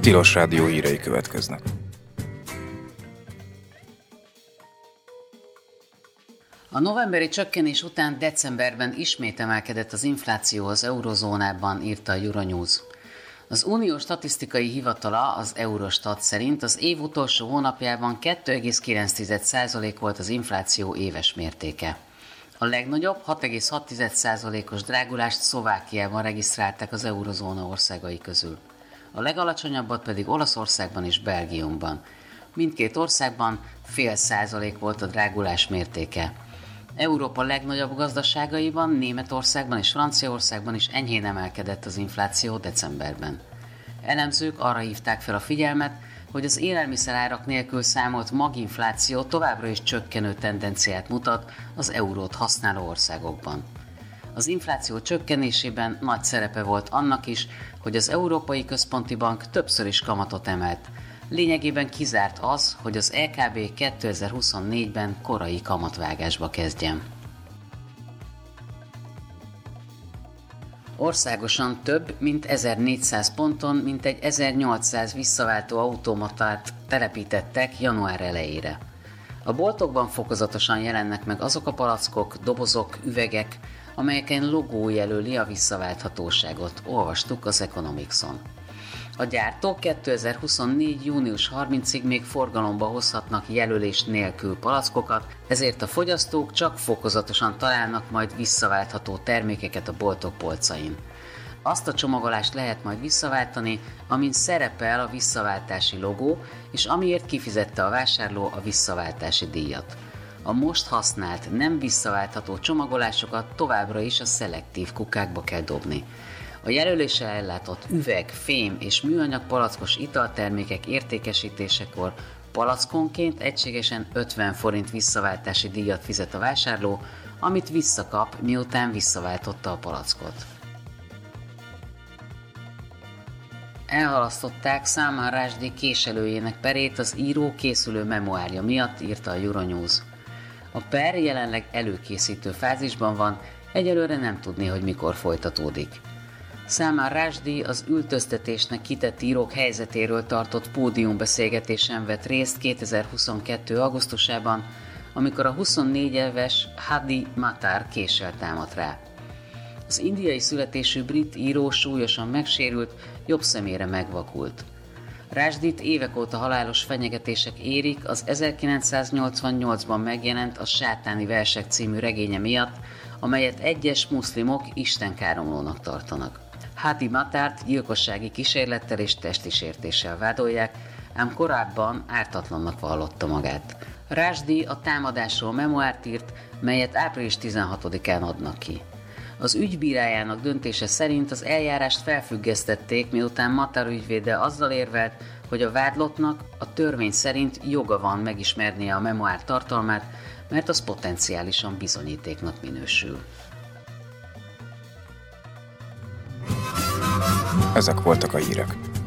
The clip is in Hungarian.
Tilos Rádió hírei következnek. A novemberi csökkenés után decemberben ismét emelkedett az infláció az eurozónában, írta a Euronews. Az Uniós Statisztikai Hivatala, az Eurostat szerint az év utolsó hónapjában 2,9% volt az infláció éves mértéke. A legnagyobb 6,6%-os drágulást Szlovákiában regisztrálták az eurozóna országai közül. A legalacsonyabbat pedig Olaszországban és Belgiumban. Mindkét országban 0,5% volt a drágulás mértéke. Európa legnagyobb gazdaságaiban, Németországban és Franciaországban is enyhén emelkedett az infláció decemberben. Elemzők arra hívták fel a figyelmet, hogy az élelmiszerárak nélkül számolt maginfláció továbbra is csökkenő tendenciát mutat az eurót használó országokban. Az infláció csökkenésében nagy szerepe volt annak is, hogy az Európai Központi Bank többször is kamatot emelt. Lényegében kizárt az, hogy az EKB 2024-ben korai kamatvágásba kezdjen. Országosan több mint 1400 ponton mintegy 1800 visszaváltó automatát telepítettek január elejére. A boltokban fokozatosan jelennek meg azok a palackok, dobozok, üvegek, amelyeken logó jelöli a visszaválthatóságot, olvastuk az Economics-on. A gyártók 2024. június 30-ig még forgalomba hozhatnak jelölés nélkül palackokat, ezért a fogyasztók csak fokozatosan találnak majd visszaváltható termékeket a boltok polcain. Azt a csomagolást lehet majd visszaváltani, amin szerepel a visszaváltási logó, és amiért kifizette a vásárló a visszaváltási díjat. A most használt, nem visszaváltható csomagolásokat továbbra is a szelektív kukákba kell dobni. A jelöléssel ellátott üveg, fém és műanyag palackos italtermékek értékesítésekor palackonként egységesen 50 forint visszaváltási díjat fizet a vásárló, amit visszakap, miután visszaváltotta a palackot. Elhalasztották Salman Rushdie késelőjének perét az író készülő memoárja miatt, írta a Euronews. A per jelenleg előkészítő fázisban van, egyelőre nem tudni, hogy mikor folytatódik. Salman Rushdie az üldöztetésnek kitett írók helyzetéről tartott pódiumbeszélgetésen vett részt 2022. augusztusában, amikor a 24 éves Hadi Matar késsel támadt rá. Az indiai születésű brit író súlyosan megsérült, jobb szemére megvakult. Rushdie-t évek óta halálos fenyegetések érik az 1988-ban megjelent a Sátáni versek című regénye miatt, amelyet egyes muszlimok istenkáromlónak tartanak. Hadi Matart gyilkossági kísérlettel és testi sértéssel vádolják, ám korábban ártatlannak vallotta magát. Rushdie a támadásról memoárt írt, melyet április 16-án adnak ki. Az ügybírájának döntése szerint az eljárást felfüggesztették, miután Matar ügyvéde azzal érvelt, hogy a vádlottnak a törvény szerint joga van megismernie a memoár tartalmát, mert az potenciálisan bizonyítéknak minősül. Ezek voltak a hírek.